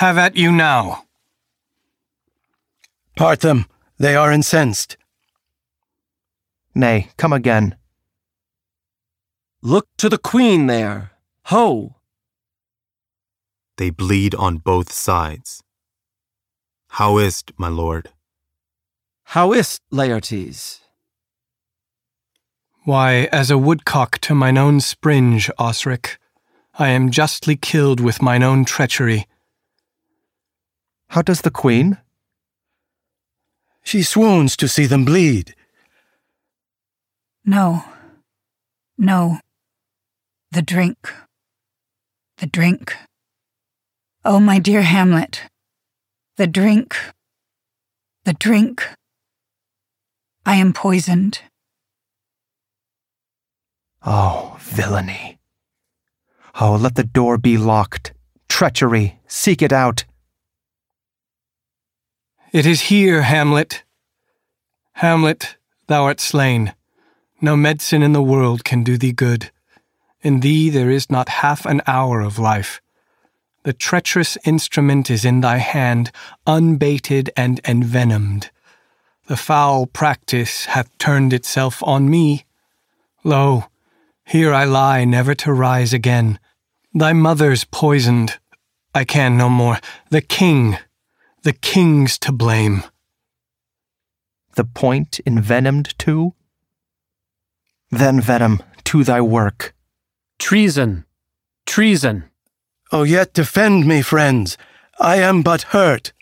Have at you now. Part them. They are incensed. Nay, come again. Look to the queen there. Ho! They bleed on both sides. How is't, my lord? How is't, Laertes? Why, as a woodcock to mine own springe, Osric, I am justly killed with mine own treachery. How does the queen? She swoons to see them bleed. No. The drink. Oh, my dear Hamlet. The drink. I am poisoned. Oh, villainy. Oh, let the door be locked. Treachery, seek it out. It is here, Hamlet. Hamlet, thou art slain. No medicine in the world can do thee good. In thee there is not half an hour of life. The treacherous instrument is in thy hand, unbaited and envenomed. The foul practice hath turned itself on me. Lo, here I lie never to rise again. Thy mother's poisoned. I can no more. The king's to blame. The point envenomed too? Then, venom, to thy work. Treason! Oh, yet defend me, friends. I am but hurt.